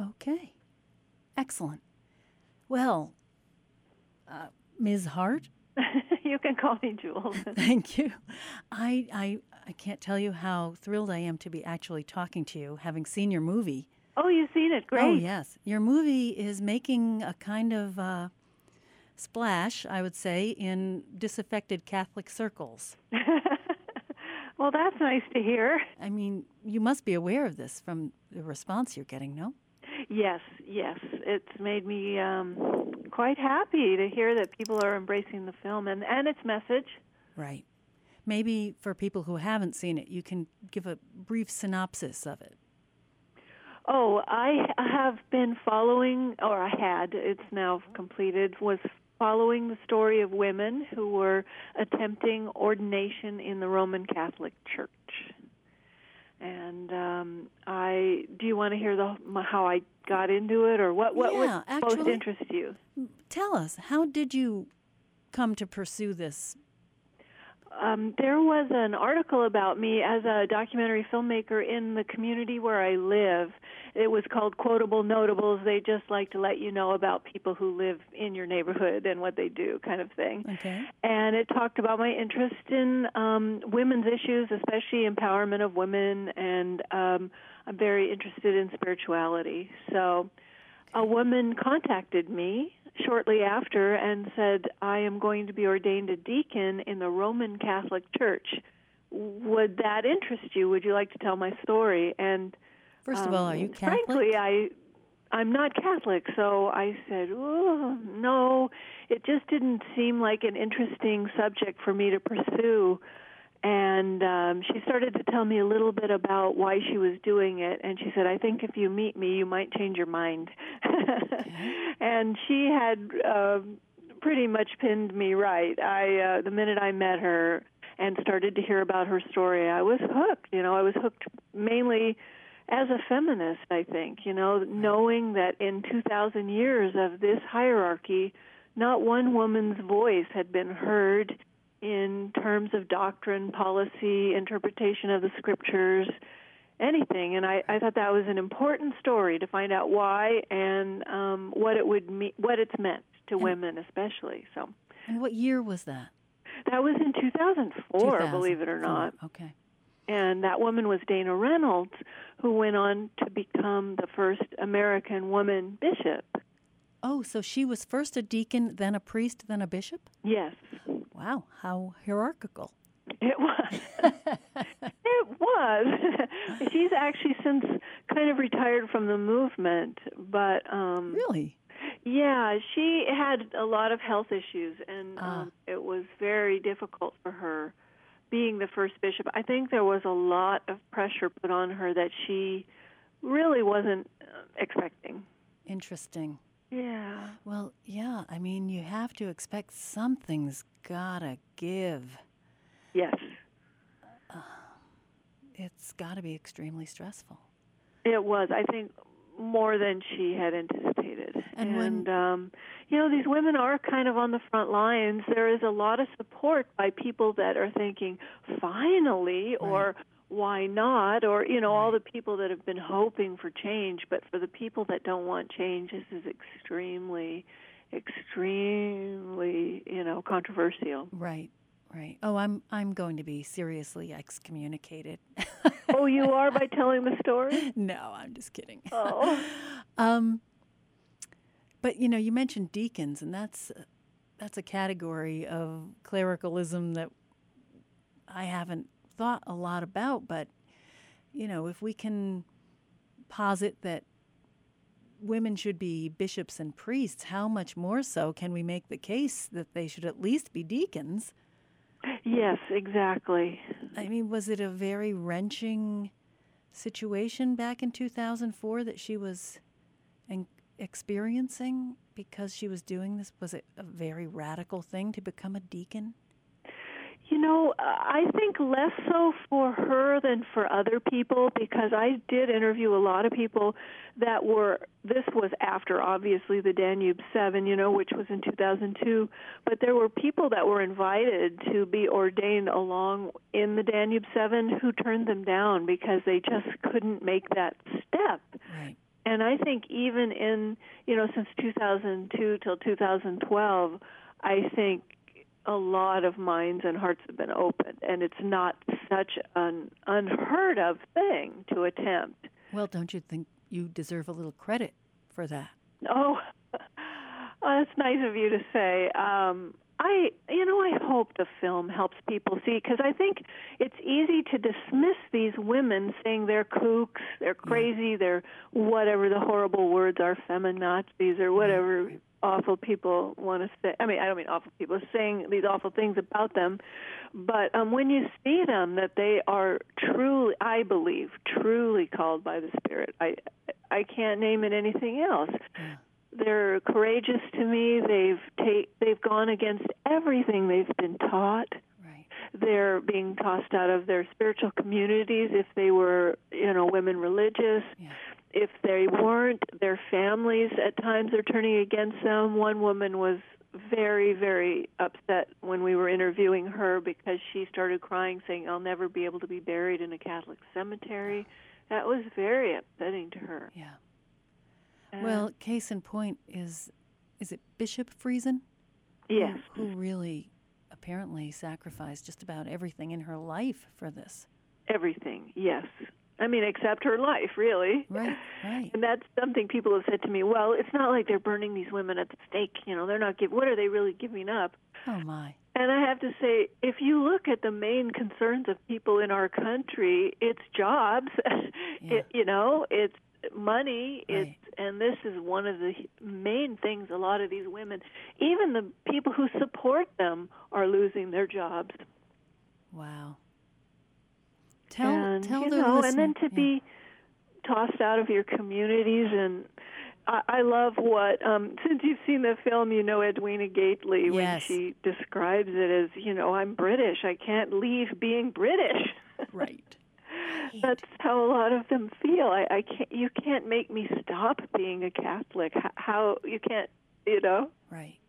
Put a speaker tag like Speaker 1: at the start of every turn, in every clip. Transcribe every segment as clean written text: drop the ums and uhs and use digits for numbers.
Speaker 1: Okay. Excellent. Well, Ms. Hart,
Speaker 2: You can call me Jules.
Speaker 1: thank you. I can't tell you how thrilled I am to be actually talking to you, having seen your movie.
Speaker 2: Oh, you've seen it. Great.
Speaker 1: Oh, yes. Your movie is making a kind of splash, I would say, in disaffected Catholic circles.
Speaker 2: Well, that's nice to hear.
Speaker 1: I mean, you must be aware of this from the response you're getting, no?
Speaker 2: Yes. It's made me quite happy to hear that people are embracing the film and its message.
Speaker 1: Right. Maybe for people who haven't seen it, you can give a brief synopsis of it.
Speaker 2: Oh, I have been following, or I had, it's now completed, was following the story of women who were attempting ordination in the Roman Catholic Church. And do you want to hear how I got into it, or what would most interest you?
Speaker 1: Tell us, how did you come to pursue this?
Speaker 2: There was an article about me as a documentary filmmaker in the community where I live. It was called Quotable Notables. They just like to let you know about people who live in your neighborhood and what they do, kind of thing.
Speaker 1: Okay.
Speaker 2: And it talked about my interest in women's issues, especially empowerment of women, and I'm very interested in spirituality. So a woman contacted me shortly after and said, I am going to be ordained a deacon in the Roman Catholic Church. Would that interest you? Would you like to tell my story? And
Speaker 1: first of all, are you Catholic?
Speaker 2: Frankly, I'm not Catholic, so I said, oh, no. It just didn't seem like an interesting subject for me to pursue. And she started to tell me a little bit about why she was doing it. And she said, I think if you meet me, you might change your mind. Okay. And she had pretty much pinned me right. The minute I met her and started to hear about her story, I was hooked. I was hooked mainly as a feminist, I think, knowing that in 2,000 years of this hierarchy, not one woman's voice had been heard in terms of doctrine, policy, interpretation of the scriptures, anything. And I thought that was an important story to find out why and what it's meant to women especially. So.
Speaker 1: And what year was that?
Speaker 2: That was in 2004, believe it or not.
Speaker 1: Okay.
Speaker 2: And that woman was Dana Reynolds, who went on to become the first American woman bishop.
Speaker 1: Oh, so she was first a deacon, then a priest, then a bishop?
Speaker 2: Yes.
Speaker 1: Wow, how hierarchical.
Speaker 2: It was. It was. She's actually since kind of retired from the movement, but
Speaker 1: really?
Speaker 2: Yeah, she had a lot of health issues, and it was very difficult for her being the first bishop. I think there was a lot of pressure put on her that she really wasn't expecting.
Speaker 1: Interesting.
Speaker 2: Yeah.
Speaker 1: Well, yeah, I mean, you have to expect something's gotta give.
Speaker 2: Yes.
Speaker 1: It's gotta be extremely stressful.
Speaker 2: It was, I think, more than she had anticipated. And these women are kind of on the front lines. There is a lot of support by people that are thinking, finally, right, or why not, or, right, all the people that have been hoping for change. But for the people that don't want change, this is extremely, extremely, controversial.
Speaker 1: Right. Right. Oh, I'm going to be seriously excommunicated.
Speaker 2: Oh, you are, by telling the story?
Speaker 1: No, I'm just kidding.
Speaker 2: Oh.
Speaker 1: But you mentioned deacons, and that's a category of clericalism that I haven't thought a lot about. But if we can posit that women should be bishops and priests, how much more so can we make the case that they should at least be deacons?
Speaker 2: Yes, exactly.
Speaker 1: I mean, was it a very wrenching situation back in 2004 that she was experiencing because she was doing this? Was it a very radical thing to become a deacon?
Speaker 2: I think less so for her than for other people, because I did interview a lot of people that this was after, obviously, the Danube 7, which was in 2002, but there were people that were invited to be ordained along in the Danube 7 who turned them down because they just couldn't make that step.
Speaker 1: Right.
Speaker 2: And And I think even in, since 2002 till 2012, I think a lot of minds and hearts have been opened, and it's not such an unheard of thing to attempt.
Speaker 1: Well, don't you think you deserve a little credit for that?
Speaker 2: Oh, that's nice of you to say. I hope the film helps people see, because I think it's easy to dismiss these women, saying they're kooks, they're crazy, they're whatever the horrible words are, feminazis or whatever awful people want to say. I mean, I don't mean awful people, saying these awful things about them. But when you see them, that they are truly, I believe, truly called by the Spirit. I can't name it anything else.
Speaker 1: Yeah.
Speaker 2: They're courageous to me. They've gone against everything they've been taught.
Speaker 1: Right.
Speaker 2: They're being tossed out of their spiritual communities if they were, women religious.
Speaker 1: Yeah.
Speaker 2: If they weren't, their families at times are turning against them. One woman was very, very upset when we were interviewing her because she started crying, saying, "I'll never be able to be buried in a Catholic cemetery." That was very upsetting to her.
Speaker 1: Yeah. Well, case in point is it Bishop Friesen?
Speaker 2: Yes.
Speaker 1: Who really apparently sacrificed just about everything in her life for this.
Speaker 2: Everything, yes. I mean, except her life, really.
Speaker 1: Right.
Speaker 2: And that's something people have said to me, well, it's not like they're burning these women at the stake. They're not what are they really giving up?
Speaker 1: Oh, my.
Speaker 2: And I have to say, if you look at the main concerns of people in our country, it's jobs,
Speaker 1: Yeah.
Speaker 2: it's money,
Speaker 1: Right.
Speaker 2: and this is one of the main things a lot of these women, even the people who support them, are losing their jobs.
Speaker 1: Wow. Tell
Speaker 2: and
Speaker 1: the listener.
Speaker 2: And then to be tossed out of your communities. And I love what, since you've seen the film, Edwina Gately, when she describes it as, I'm British, I can't leave being British.
Speaker 1: Right.
Speaker 2: That's how a lot of them feel. You can't make me stop being a Catholic. How you can't,
Speaker 1: Right.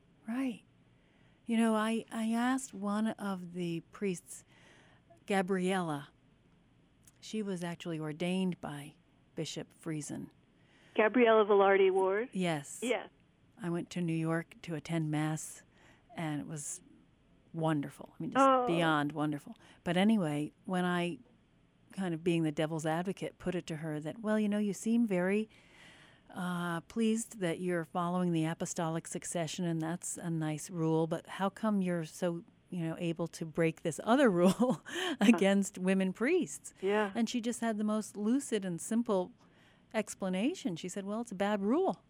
Speaker 1: I asked one of the priests, Gabriella. She was actually ordained by Bishop Friesen.
Speaker 2: Gabriella Velarde Ward?
Speaker 1: Yes.
Speaker 2: Yes.
Speaker 1: I went to New York to attend Mass, and it was wonderful. I mean, just beyond wonderful. But anyway, when I, kind of being the devil's advocate, put it to her that, well, you seem very pleased that you're following the apostolic succession, and that's a nice rule, but how come you're so able to break this other rule against women priests?
Speaker 2: Yeah.
Speaker 1: And she just had the most lucid and simple explanation. She said, well, it's a bad rule.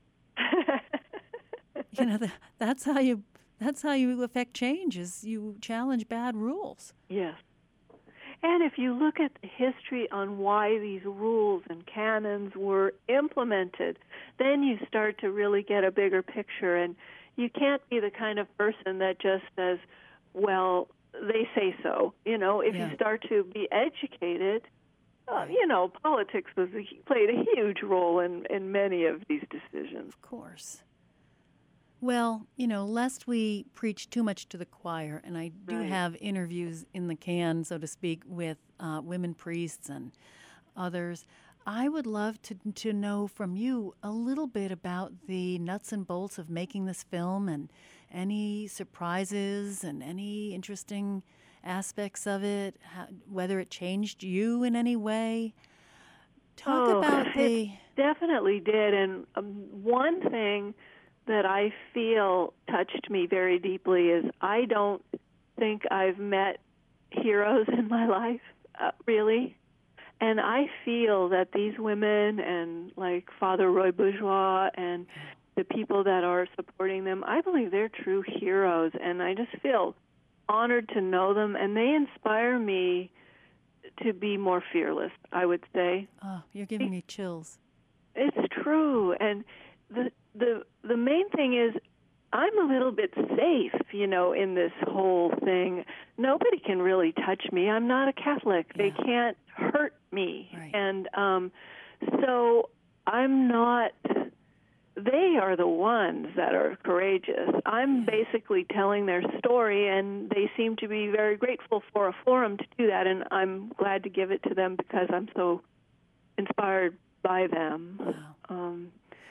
Speaker 1: That's how you affect change, is you challenge bad rules.
Speaker 2: Yes. And if you look at the history on why these rules and canons were implemented, then you start to really get a bigger picture. And you can't be the kind of person that just says, well, they say so. If you start to be educated, politics played a huge role in many of these decisions.
Speaker 1: Of course. Well, lest we preach too much to the choir, and I do have interviews in the can, so to speak, with women priests and others, I would love to know from you a little bit about the nuts and bolts of making this film, and any surprises and any interesting aspects of it, whether it changed you in any way. Talk about
Speaker 2: it definitely did. And one thing that I feel touched me very deeply is I don't think I've met heroes in my life, really. And I feel that these women and like Father Roy Bourgeois and the people that are supporting them, I believe they're true heroes. And I just feel honored to know them. And they inspire me to be more fearless, I would say.
Speaker 1: Oh, you're giving me chills.
Speaker 2: It's true. And the main thing is I'm a little bit safe, in this whole thing. Nobody can really touch me. I'm not a Catholic.
Speaker 1: Yeah.
Speaker 2: They can't hurt me.
Speaker 1: Right.
Speaker 2: And so I'm not, they are the ones that are courageous. I'm basically telling their story, and they seem to be very grateful for a forum to do that, and I'm glad to give it to them because I'm so inspired by them.
Speaker 1: Wow.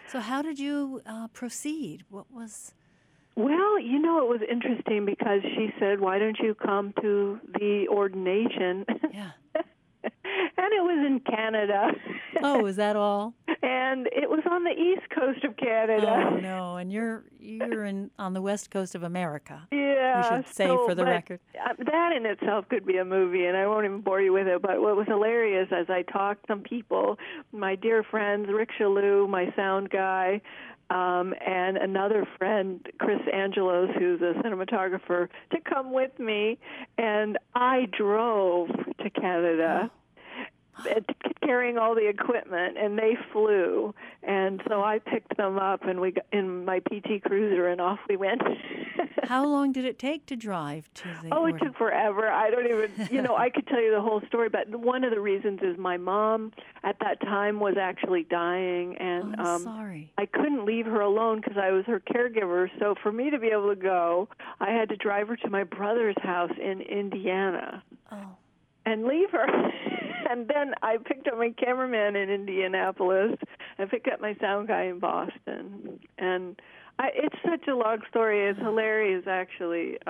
Speaker 1: So how did you proceed? What was...
Speaker 2: Well, it was interesting because she said, "Why don't you come to the ordination?"
Speaker 1: Yeah.
Speaker 2: And it was in Canada.
Speaker 1: Oh, is that all?
Speaker 2: And it was on the east coast of Canada.
Speaker 1: Oh no, and you're on the west coast of America.
Speaker 2: Yeah.
Speaker 1: We should say for the record.
Speaker 2: That in itself could be a movie, and I won't even bore you with it. But what was hilarious as I talked to some people, my dear friends, Rick Shalou, my sound guy, and another friend, Chris Angelos, who's a cinematographer, to come with me, and I drove to Canada. Carrying all the equipment, and they flew, and so I picked them up, and we got in my PT Cruiser, and off we went.
Speaker 1: How long did it take to drive to the...
Speaker 2: Oh, it took forever. I don't even, I could tell you the whole story, but one of the reasons is my mom at that time was actually dying, and
Speaker 1: I'm sorry.
Speaker 2: I couldn't leave her alone because I was her caregiver, so for me to be able to go, I had to drive her to my brother's house in Indiana.
Speaker 1: Oh.
Speaker 2: And leave her. And then I picked up my cameraman in Indianapolis. I picked up my sound guy in Boston. And it's such a long story. It's hilarious, actually,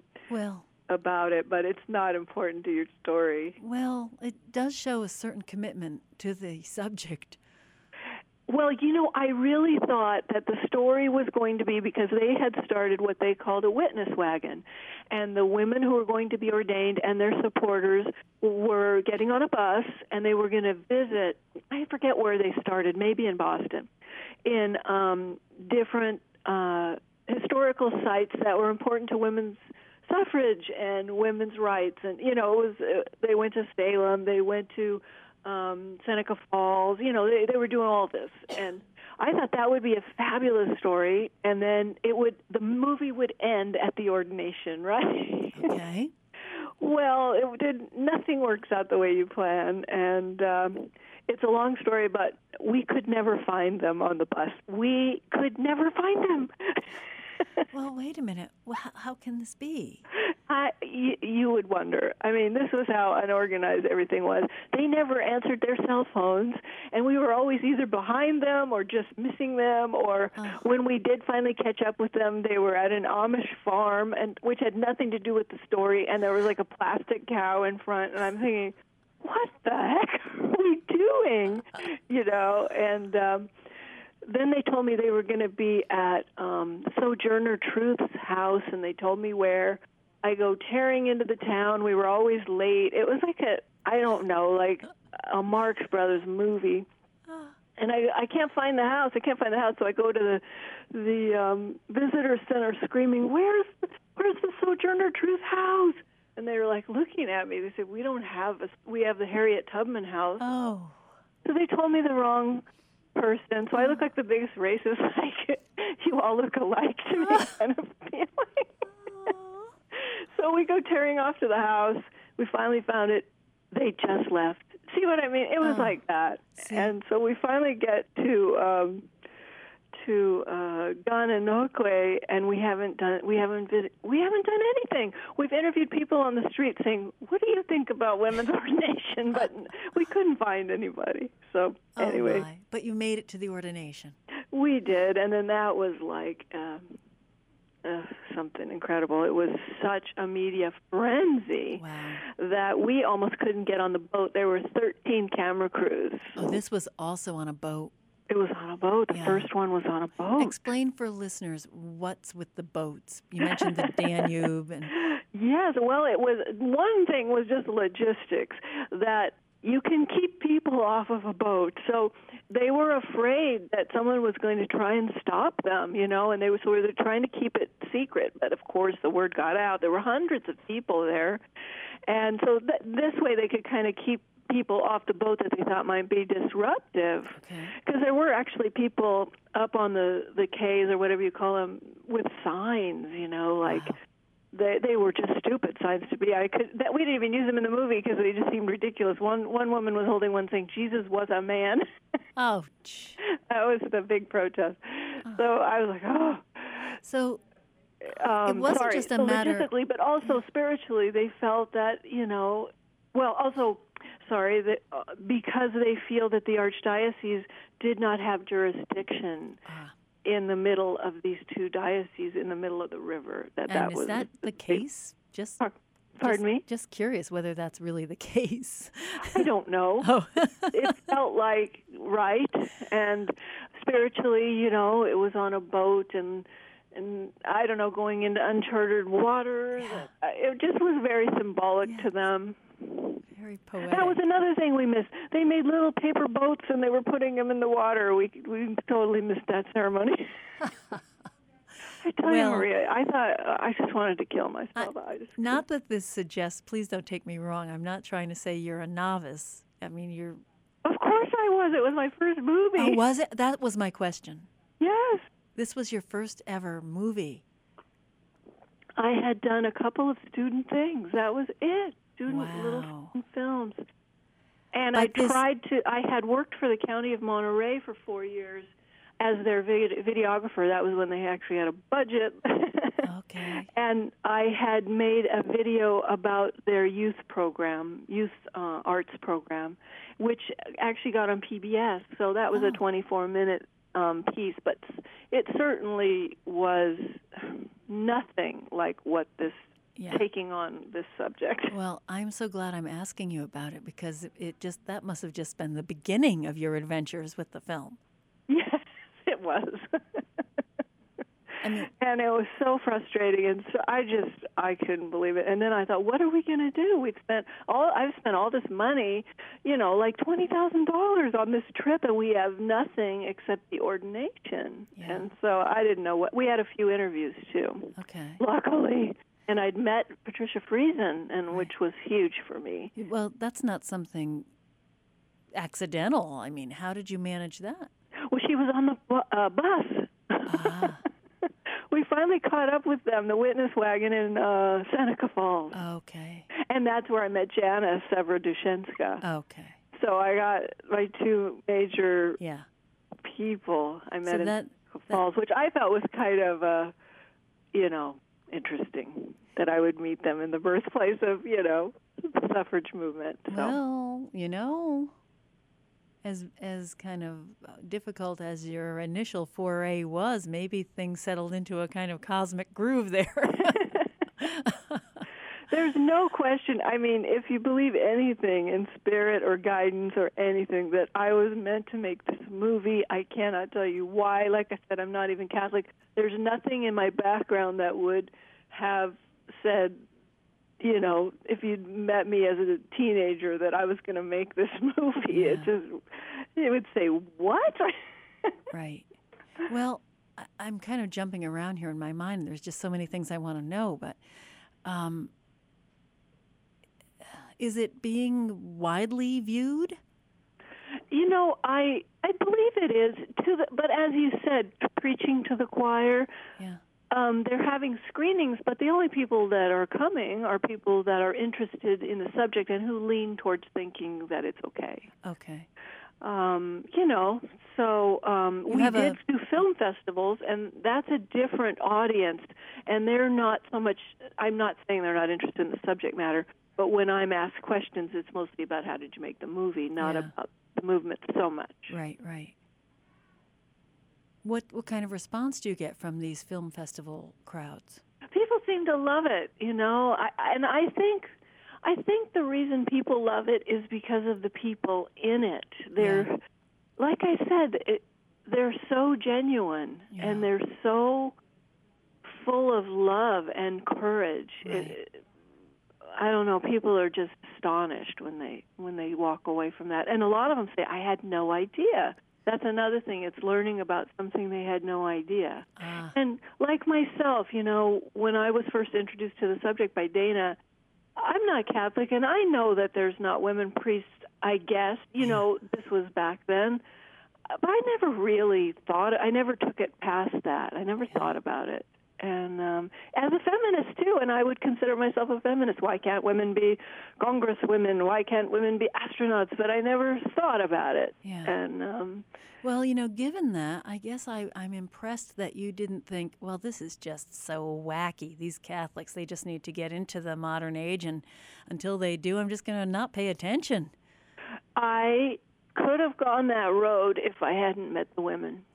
Speaker 2: about it, but it's not important to your story.
Speaker 1: Well, it does show a certain commitment to the subject.
Speaker 2: Well, I really thought that the story was going to be, because they had started what they called a witness wagon, and the women who were going to be ordained and their supporters were getting on a bus, and they were going to visit, I forget where they started, maybe in Boston, in different historical sites that were important to women's suffrage and women's rights. And, they went to Salem, they went to Seneca Falls, they were doing all this. And I thought that would be a fabulous story, and then the movie would end at the ordination, right?
Speaker 1: Okay.
Speaker 2: Well, nothing works out the way you plan, and it's a long story, but we could never find them on the bus. We could never find them.
Speaker 1: Well, wait a minute. Well, how can this be?
Speaker 2: You would wonder. I mean, this was how unorganized everything was. They never answered their cell phones, and we were always either behind them or just missing them, or when we did finally catch up with them, they were at an Amish farm, and which had nothing to do with the story, and there was like a plastic cow in front, and I'm thinking, what the heck are we doing? And then they told me they were going to be at Sojourner Truth's house, and they told me where. I go tearing into the town. We were always late. It was like a Marx Brothers movie. And I can't find the house. So I go to the visitor center screaming, where's the Sojourner Truth house? And they were like looking at me. They said, we have the Harriet Tubman house.
Speaker 1: Oh.
Speaker 2: So they told me the wrong person. So I look like the biggest racist, like, you all look alike to me kind of feeling. So we go tearing off to the house. We finally found it. They just left. See what I mean? It was like that.
Speaker 1: See.
Speaker 2: And so we finally get to Gananoque, and we haven't done anything. We've interviewed people on the street saying, "What do you think about women's ordination?" But we couldn't find anybody. So anyway,
Speaker 1: my. But you made it to the ordination.
Speaker 2: We did, and then that was like something incredible. It was such a media frenzy that we almost couldn't get on the boat. There were 13 camera crews.
Speaker 1: Oh, this was also on a boat.
Speaker 2: It was on a boat. The first one was on a boat.
Speaker 1: Explain for listeners what's with the boats. You mentioned the Danube.
Speaker 2: Yes, well, one thing was just logistics, that you can keep people off of a boat. So they were afraid that someone was going to try and stop them, and they were trying to keep it secret. But of course, the word got out. There were hundreds of people there, and so this way they could kind of keep people off the boat that they thought might be disruptive. Because there were actually people up on the quays or whatever you call them with signs, like. Wow. They were just stupid signs to be. We didn't even use them in the movie because they just seemed ridiculous. One woman was holding one saying, "Jesus was a man."
Speaker 1: Oh.
Speaker 2: That was the big protest. So I was like, oh.
Speaker 1: So it wasn't just a matter...
Speaker 2: logistically, but also spiritually, they felt that, also sorry, that because they feel that the archdiocese did not have jurisdiction in the middle of these two dioceses, in the middle of the river.
Speaker 1: Is that the case?
Speaker 2: Pardon me?
Speaker 1: Just curious whether that's really the case.
Speaker 2: I don't know.
Speaker 1: Oh.
Speaker 2: It felt like right, and spiritually, it was on a boat, and I don't know, going into uncharted waters.
Speaker 1: Yeah.
Speaker 2: It just was very symbolic to them.
Speaker 1: Very poetic.
Speaker 2: That was another thing we missed. They made little paper boats, and they were putting them in the water. We totally missed that ceremony. I tell you, Maria, I thought I just wanted to kill myself.
Speaker 1: Not that this suggests, please don't take me wrong, I'm not trying to say you're a novice. I mean, you're...
Speaker 2: Of course I was. It was my first movie.
Speaker 1: Oh, was it? That was my question.
Speaker 2: Yes.
Speaker 1: This was your first ever movie.
Speaker 2: I had done a couple of student things. That was it. Little student films. And I had worked for the County of Monterey for 4 years as their videographer. That was when they actually had a budget.
Speaker 1: Okay.
Speaker 2: And I had made a video about their youth program, arts program, which actually got on PBS. So that was a 24-minute piece, but it certainly was nothing like what this taking on this subject.
Speaker 1: Well, I'm so glad I'm asking you about it, because that must have just been the beginning of your adventures with the film.
Speaker 2: Yes, it was. And it was so frustrating, and so I couldn't believe it. And then I thought, what are we going to do? I've spent all this money, like $20,000 on this trip, and we have nothing except the ordination. Yeah. And so I didn't know we had a few interviews too.
Speaker 1: Okay.
Speaker 2: Luckily. And I'd met Patricia Friesen, which was huge for me.
Speaker 1: Well, that's not something accidental. I mean, how did you manage that?
Speaker 2: Well, she was on the bus.
Speaker 1: Ah.
Speaker 2: We finally caught up with them, the witness wagon in Seneca Falls.
Speaker 1: Okay.
Speaker 2: And that's where I met Jana Severodushenska.
Speaker 1: Okay.
Speaker 2: So I got my two major people I met in Seneca Falls, which I thought was kind of, interesting that I would meet them in the birthplace of, the suffrage movement. So.
Speaker 1: Well, as kind of difficult as your initial foray was, maybe things settled into a kind of cosmic groove there.
Speaker 2: There's no question. I mean, if you believe anything in spirit or guidance or anything, that I was meant to make this movie. I cannot tell you why. Like I said, I'm not even Catholic. There's nothing in my background that would have said, if you'd met me as a teenager, that I was going to make this movie.
Speaker 1: Yeah.
Speaker 2: It would say, what?
Speaker 1: Right. Well, I'm kind of jumping around here in my mind. There's just so many things I want to know, but is it being widely viewed?
Speaker 2: I believe it is, but as you said, preaching to the choir.
Speaker 1: Yeah.
Speaker 2: They're having screenings, but the only people that are coming are people that are interested in the subject and who lean towards thinking that it's okay.
Speaker 1: Okay.
Speaker 2: We did do film festivals, and that's a different audience, and they're not so much, I'm not saying they're not interested in the subject matter, but when I'm asked questions, it's mostly about how did you make the movie, not about the movement so much.
Speaker 1: Right. What kind of response do you get from these film festival crowds?
Speaker 2: People seem to love it, I think the reason people love it is because of the people in it. They're, like I said, they're so genuine, and they're so full of love and courage.
Speaker 1: Right.
Speaker 2: I don't know. People are just astonished when they walk away from that, and a lot of them say, "I had no idea." That's another thing. It's learning about something they had no idea. And like myself, when I was first introduced to the subject by Dana, I'm not Catholic, and I know that there's not women priests, I guess. This was back then. But I never really I never took it past that. I never thought about it. And as a feminist, too, and I would consider myself a feminist. Why can't women be congresswomen? Why can't women be astronauts? But I never thought about it.
Speaker 1: Yeah.
Speaker 2: And
Speaker 1: well, given that, I guess I'm impressed that you didn't think, well, this is just so wacky. These Catholics, they just need to get into the modern age, and until they do, I'm just going to not pay attention.
Speaker 2: I could have gone that road if I hadn't met the women.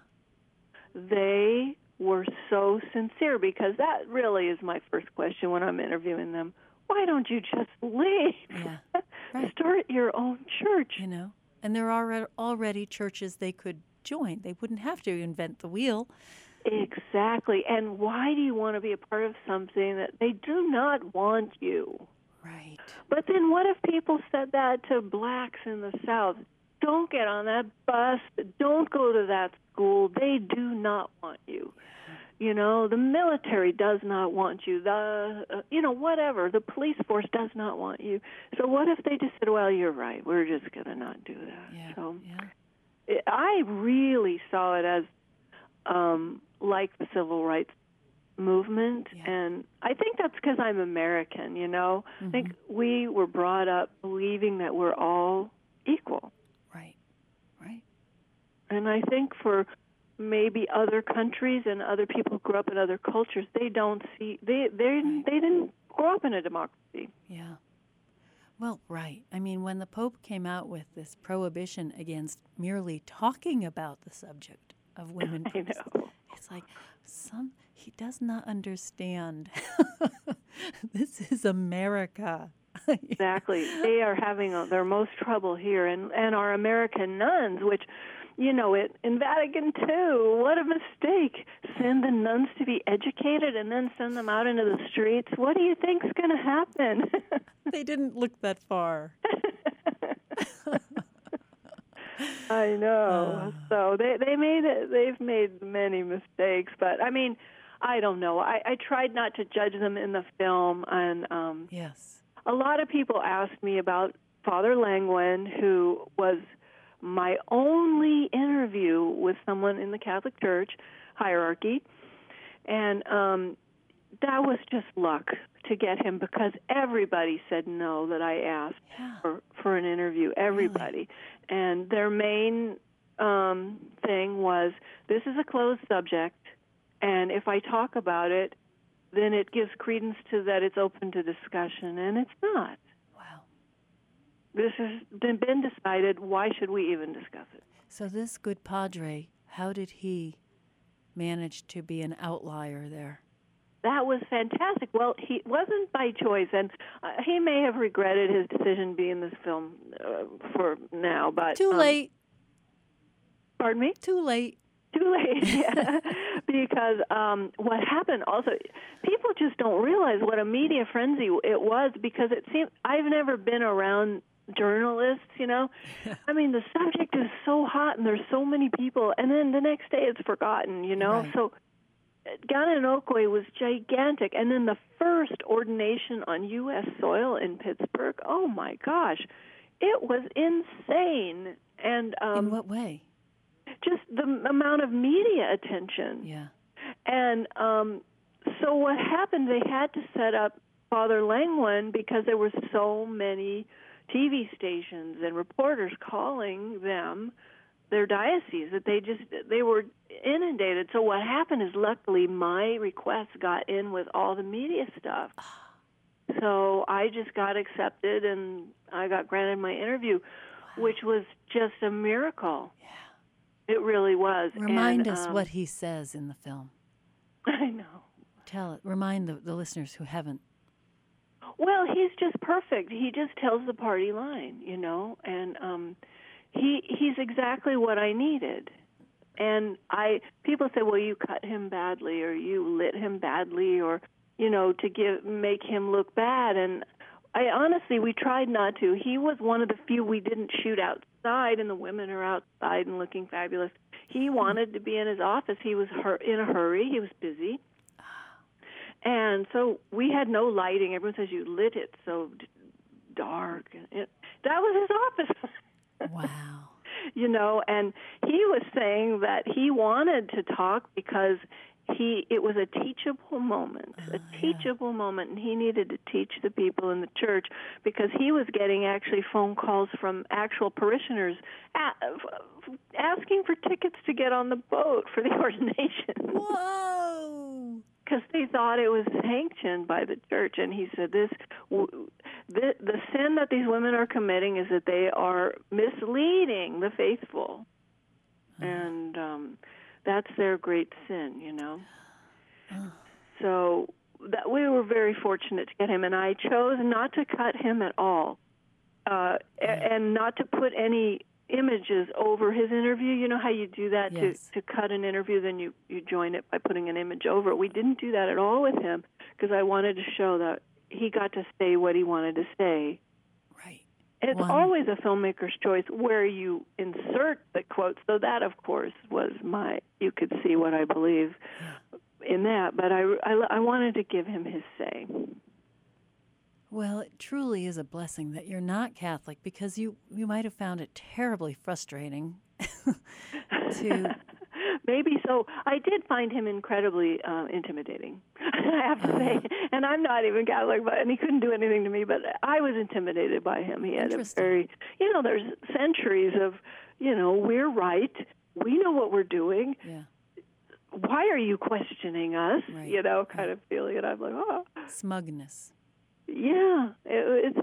Speaker 2: They were so sincere, because that really is my first question when I'm interviewing them. Why don't you just leave?
Speaker 1: Yeah. Right.
Speaker 2: Start your own church.
Speaker 1: You know, and there are already churches they could join. They wouldn't have to invent the wheel.
Speaker 2: Exactly. And why do you want to be a part of something that they do not want you?
Speaker 1: Right.
Speaker 2: But then what if people said that to blacks in the South? Don't get on that bus. Don't go to that school. They do not want you. You know, the military does not want you. Whatever. The police force does not want you. So what if they just said, well, you're right. We're just going to not do that.
Speaker 1: Yeah.
Speaker 2: So
Speaker 1: yeah.
Speaker 2: I really saw it as like the civil rights movement.
Speaker 1: Yeah.
Speaker 2: And I think that's because I'm American, you know.
Speaker 1: Mm-hmm.
Speaker 2: I think we were brought up believing that we're all equal.
Speaker 1: Right. Right.
Speaker 2: And I think for maybe other countries and other people who grew up in other cultures, they don't see, they didn't grow up in a democracy.
Speaker 1: Yeah. Well, right. I mean, when the Pope came out with this prohibition against merely talking about the subject of women priests, it's like he does not understand. This is America.
Speaker 2: Exactly. They are having their most trouble here. And our American nuns, which, you know, in Vatican II, what a mistake. Send the nuns to be educated and then send them out into the streets. What do you think's going to happen?
Speaker 1: They didn't look that far.
Speaker 2: I know. So they've made many mistakes, but I mean, I don't know. I tried not to judge them in the film, and
Speaker 1: yes,
Speaker 2: a lot of people asked me about Father Langwin, who was my only interview with someone in the Catholic Church hierarchy, and that was just luck to get him, because everybody said no that I asked for an interview. Everybody. Really? And their main thing was, this is a closed subject, and if I talk about it, then it gives credence to that it's open to discussion, and it's not.
Speaker 1: Wow.
Speaker 2: This has been decided. Why should we even discuss it?
Speaker 1: So this good padre, how did he manage to be an outlier there?
Speaker 2: That was fantastic. Well, he wasn't by choice, and he may have regretted his decision to be in this film for now. But
Speaker 1: too late.
Speaker 2: Pardon me?
Speaker 1: Too late.
Speaker 2: Too late, yeah. Because what happened also, people just don't realize what a media frenzy it was, because it seemed, I've never been around journalists, you know. I mean, the subject is so hot, and there's so many people, and then the next day it's forgotten, you know.
Speaker 1: Right.
Speaker 2: So Gananoque was gigantic, and then the first ordination on U.S. soil in Pittsburgh, oh my gosh, it was insane. And
Speaker 1: in what way?
Speaker 2: Just the amount of media attention.
Speaker 1: Yeah.
Speaker 2: And so what happened, they had to set up Father Langwin, because there were so many TV stations and reporters calling them, their diocese, that they were inundated. So what happened is, luckily, my request got in with all the media stuff. So I just got accepted, and I got granted my interview, which was just a miracle. Yeah. It really was.
Speaker 1: Remind us what he says in the film.
Speaker 2: I know.
Speaker 1: Tell it. Remind the listeners who haven't.
Speaker 2: Well, he's just perfect. He just tells the party line, you know, and he's exactly what I needed. And people say, well, you cut him badly, or you lit him badly, or, you know, to make him look bad. And honestly, we tried not to. He was one of the few we didn't shoot outside, and the women are outside and looking fabulous. He wanted to be in his office. He was in a hurry. He was busy. And so we had no lighting. Everyone says you lit it so dark. That was his office.
Speaker 1: Wow.
Speaker 2: You know, and he was saying that he wanted to talk because it was a teachable moment, moment, and he needed to teach the people in the church, because he was getting actually phone calls from actual parishioners asking for tickets to get on the boat for the ordination.
Speaker 1: Whoa!
Speaker 2: Because they thought it was sanctioned by the church, and he said, the sin that these women are committing is that they are misleading the faithful, and that's their great sin, you know. So that we were very fortunate to get him, and I chose not to cut him at all, and not to put any images over his interview. You know how you do that to cut an interview, then you join it by putting an image over it. We didn't do that at all with him because I wanted to show that he got to say what he wanted to say.
Speaker 1: Right.
Speaker 2: It's always a filmmaker's choice where you insert the quote. So that, of course, was you could see what I believe in that. But I wanted to give him his say.
Speaker 1: Well, it truly is a blessing that you're not Catholic, because you might have found it terribly frustrating to...
Speaker 2: Maybe so. I did find him incredibly intimidating, I have to say. And I'm not even Catholic, and he couldn't do anything to me, but I was intimidated by him. He had a very, there's centuries of, we're right. We know what we're doing.
Speaker 1: Yeah.
Speaker 2: Why are you questioning us?
Speaker 1: Right.
Speaker 2: Kind of feeling. And I'm like, oh.
Speaker 1: Smugness.
Speaker 2: Yeah. It's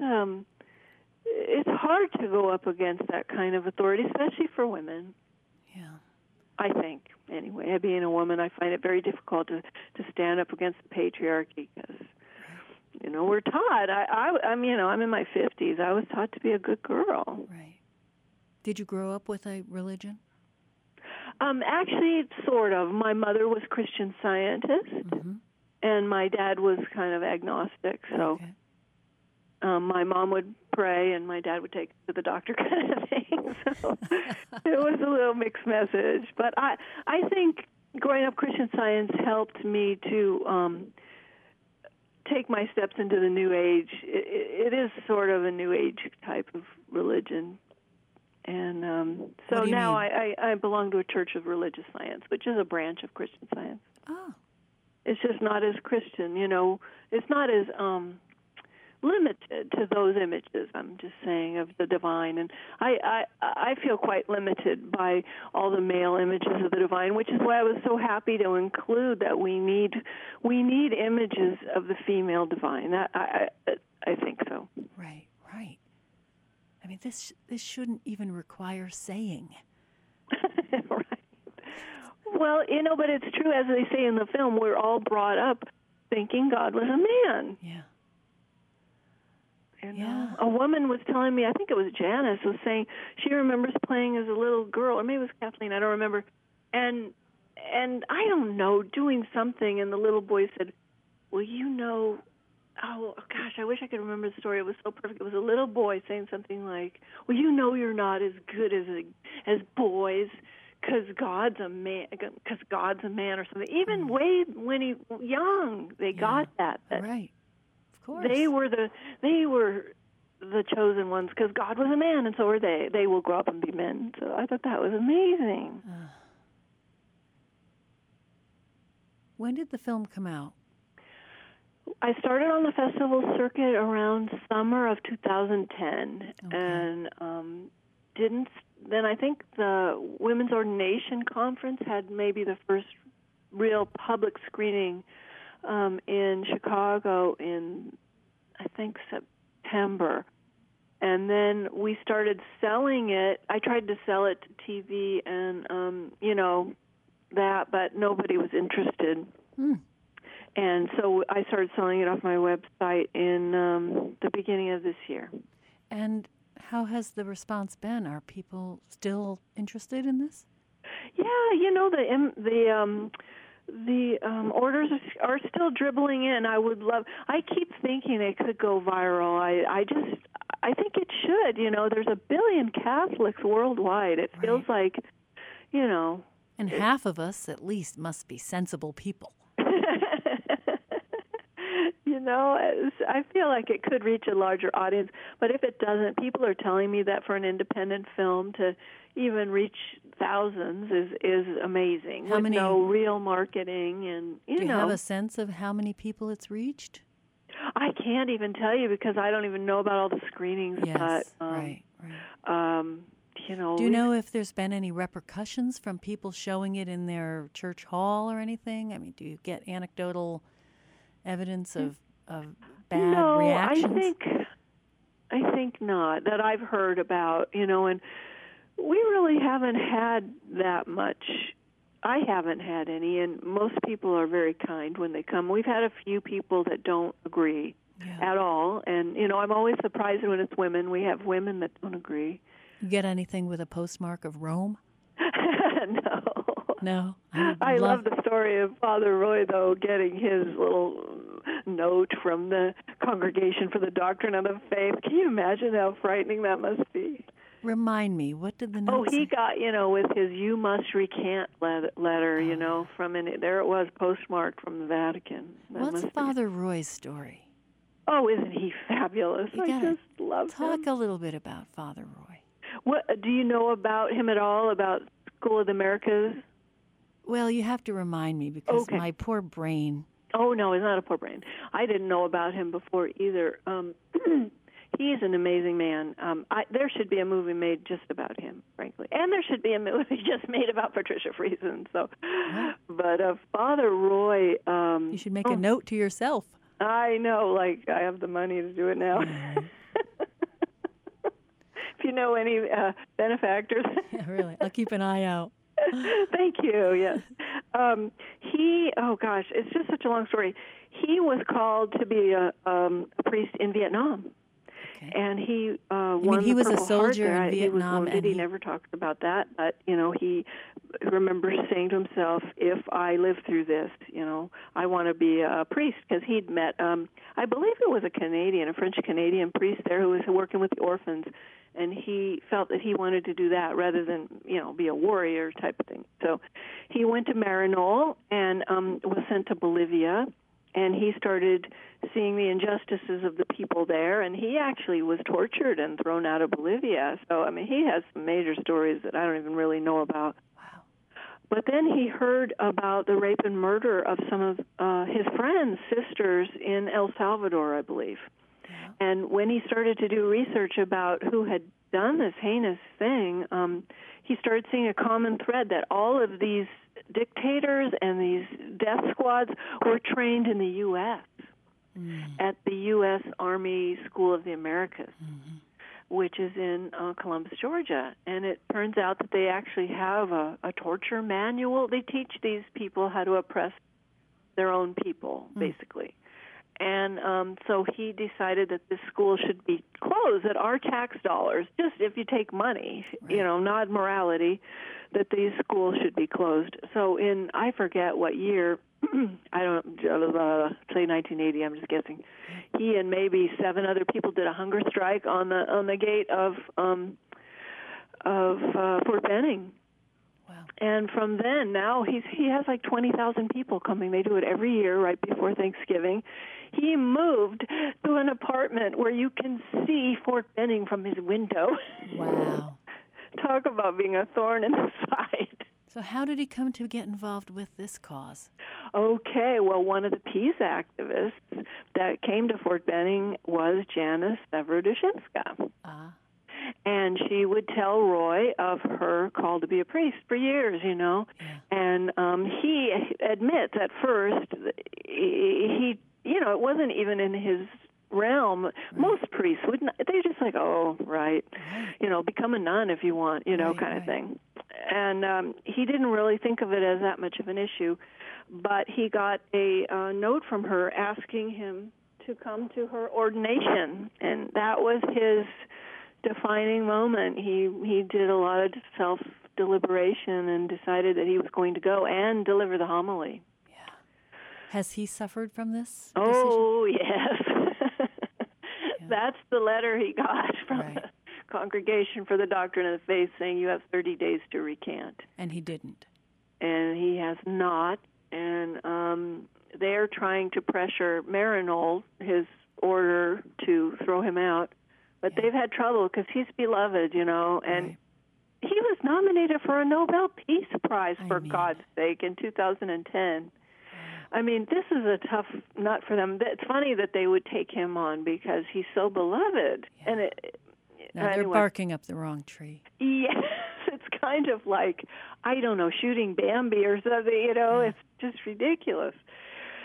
Speaker 2: hard to go up against that kind of authority, especially for women.
Speaker 1: Yeah. I
Speaker 2: think, anyway. Being a woman, I find it very difficult to stand up against the patriarchy because, we're taught. I'm in my 50s. I was taught to be a good girl.
Speaker 1: Right. Did you grow up with a religion?
Speaker 2: Actually, sort of. My mother was Christian Scientist, and my dad was kind of agnostic. So my mom would pray, and my dad would take it to the doctor kind of thing. So it was a little mixed message. But I think growing up Christian Science helped me to take my steps into the New Age. It is sort of a New Age type of religion. And so now I belong to a Church of Religious Science, which is a branch of Christian Science.
Speaker 1: Oh.
Speaker 2: It's just not as Christian, It's not as limited to those images, I'm just saying, of the divine. And I feel quite limited by all the male images of the divine, which is why I was so happy to include that we need images of the female divine. That I think so.
Speaker 1: Right. I mean, this shouldn't even require saying.
Speaker 2: Right. Well, but it's true, as they say in the film, we're all brought up thinking God was a man.
Speaker 1: Yeah.
Speaker 2: And a woman was telling me, I think it was Janice, was saying she remembers playing as a little girl, or maybe it was Kathleen, I don't remember. And I don't know, doing something, and the little boy said, well, oh, gosh, I wish I could remember the story. It was so perfect. It was a little boy saying something like, well, you're not as good as boys because God's a man, or something. Even way when he was young, they got that.
Speaker 1: Right. Of course.
Speaker 2: They were the chosen ones because God was a man, and so are they. They will grow up and be men. So I thought that was amazing.
Speaker 1: When did the film come out?
Speaker 2: I started on the festival circuit around summer of 2010, and then I think the Women's Ordination Conference had maybe the first real public screening in Chicago in, I think, September. And then we started selling it. I tried to sell it to TV and, but nobody was interested. And so I started selling it off my website in the beginning of this year.
Speaker 1: And how has the response been? Are people still interested in this?
Speaker 2: Yeah, the orders are still dribbling in. I keep thinking it could go viral. I think it should. There's 1 billion Catholics worldwide. It feels like,
Speaker 1: And half of us, at least, must be sensible people.
Speaker 2: I feel like it could reach a larger audience, but if it doesn't, people are telling me that for an independent film to even reach thousands is amazing. With no real marketing, and
Speaker 1: do you have a sense of how many people it's reached?
Speaker 2: I can't even tell you because I don't even know about all the screenings.
Speaker 1: Yes,
Speaker 2: but,
Speaker 1: right.
Speaker 2: Do
Speaker 1: you know if there's been any repercussions from people showing it in their church hall or anything? I mean, do you get anecdotal evidence of bad reactions?
Speaker 2: I think I think not, that I've heard about, and we really haven't had that much. I haven't had any, and most people are very kind when they come. We've had a few people that don't agree at all, and, I'm always surprised when it's women. We have women that don't agree.
Speaker 1: You get anything with a postmark of Rome?
Speaker 2: No.
Speaker 1: No.
Speaker 2: I love the story of Father Roy, though, getting his little note from the Congregation for the Doctrine of the Faith. Can you imagine how frightening that must be?
Speaker 1: Remind me, what did the note
Speaker 2: he
Speaker 1: say?
Speaker 2: got, with his "You must recant" letter, from there it was, postmarked from the Vatican.
Speaker 1: What's Father Roy's story?
Speaker 2: Oh, isn't he fabulous? I just love him.
Speaker 1: Talk a little bit about Father Roy.
Speaker 2: What do you know about him at all, about School of the Americas?
Speaker 1: Well, you have to remind me because my poor brain.
Speaker 2: Oh, no, he's not a poor brain. I didn't know about him before either. He's an amazing man. There should be a movie made just about him, frankly. And there should be a movie just made about Patricia Friesen. So, But Father Roy...
Speaker 1: you should make a note to yourself.
Speaker 2: I know, like I have the money to do it now.
Speaker 1: Mm-hmm.
Speaker 2: If you know any benefactors.
Speaker 1: Yeah, really. I'll keep an eye out.
Speaker 2: Thank you, yes. It's just such a long story. He was called to be a priest in Vietnam. Okay. And he won
Speaker 1: he was
Speaker 2: the Purple
Speaker 1: a soldier
Speaker 2: Heart.
Speaker 1: in Vietnam.
Speaker 2: He was wounded. He never talked about that. But, he remembers saying to himself, if I live through this, I want to be a priest. Because he'd met, I believe it was a French-Canadian priest there who was working with the orphans. And he felt that he wanted to do that rather than, be a warrior type of thing. So he went to Marinol and was sent to Bolivia. And he started seeing the injustices of the people there, and he actually was tortured and thrown out of Bolivia. So, he has some major stories that I don't even really know about.
Speaker 1: Wow.
Speaker 2: But then he heard about the rape and murder of some of his friends' sisters in El Salvador, I believe. Yeah. And when he started to do research about who had done this heinous thing, he started seeing a common thread that all of these dictators and these death squads were trained in the U.S. At the U.S. Army School of the Americas, which is in Columbus, Georgia. And it turns out that they actually have a torture manual. They teach these people how to oppress their own people, basically. And so he decided that this school should be closed at our tax dollars, just if you take money, not morality, that these schools should be closed. So I forget what year, I don't say 1980, I'm just guessing, he and maybe 7 other people did a hunger strike on the gate of Fort Benning. Wow. And from then, now he has like 20,000 people coming. They do it every year right before Thanksgiving. He moved to an apartment where you can see Fort Benning from his window.
Speaker 1: Wow.
Speaker 2: Talk about being a thorn in the side.
Speaker 1: So how did he come to get involved with this cause?
Speaker 2: Okay, well, one of the peace activists that came to Fort Benning was Janice Severodushinska. And she would tell Roy of her call to be a priest for years, Yeah. And he admits at first he it wasn't even in his realm. Right. Most priests wouldn't. They're just like, right. Become a nun if you want, kind of thing. And he didn't really think of it as that much of an issue, but he got a note from her asking him to come to her ordination, and that was his defining moment. He did a lot of self-deliberation and decided that he was going to go and deliver the homily.
Speaker 1: Yeah. Has he suffered from this
Speaker 2: decision? Oh, yes.
Speaker 1: Yeah.
Speaker 2: That's the letter he got from the Congregation for the Doctrine of the Faith saying you have 30 days to recant.
Speaker 1: And he didn't.
Speaker 2: And he has not. And they're trying to pressure Marinol, his order, to throw him out. But they've had trouble because he's beloved, and he was nominated for a Nobel Peace Prize, for God's sake, in 2010. This is a tough nut for them. It's funny that they would take him on because he's so beloved. Yeah. And
Speaker 1: they're barking up the wrong tree.
Speaker 2: Yes, it's kind of like, I don't know, shooting Bambi or something, It's just ridiculous.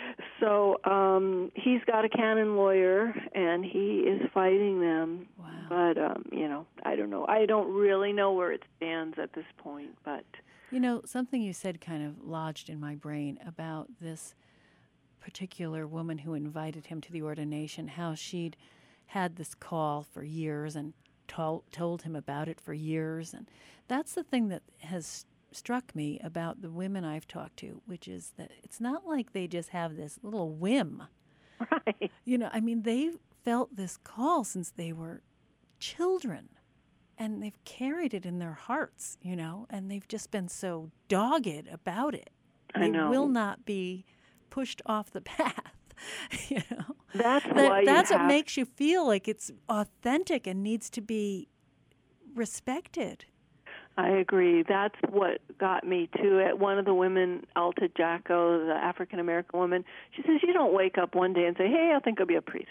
Speaker 2: So he's got a canon lawyer, and he is fighting them.
Speaker 1: Wow.
Speaker 2: But, I don't know. I don't really know where it stands at this point. But
Speaker 1: Something you said kind of lodged in my brain about this particular woman who invited him to the ordination, how she'd had this call for years and told him about it for years. And that's the thing that has struck me about the women I've talked to, which is that it's not like they just have this little whim.
Speaker 2: right.
Speaker 1: They've felt this call since they were children, and they've carried it in their hearts, and they've just been so dogged about it.
Speaker 2: I know.
Speaker 1: They will not be pushed off the path.
Speaker 2: That's
Speaker 1: what makes you feel like it's authentic and needs to be respected.
Speaker 2: I agree. That's what got me to it. One of the women, Alta Jacko, the African American woman, she says, you don't wake up one day and say, hey, I think I'll be a priest.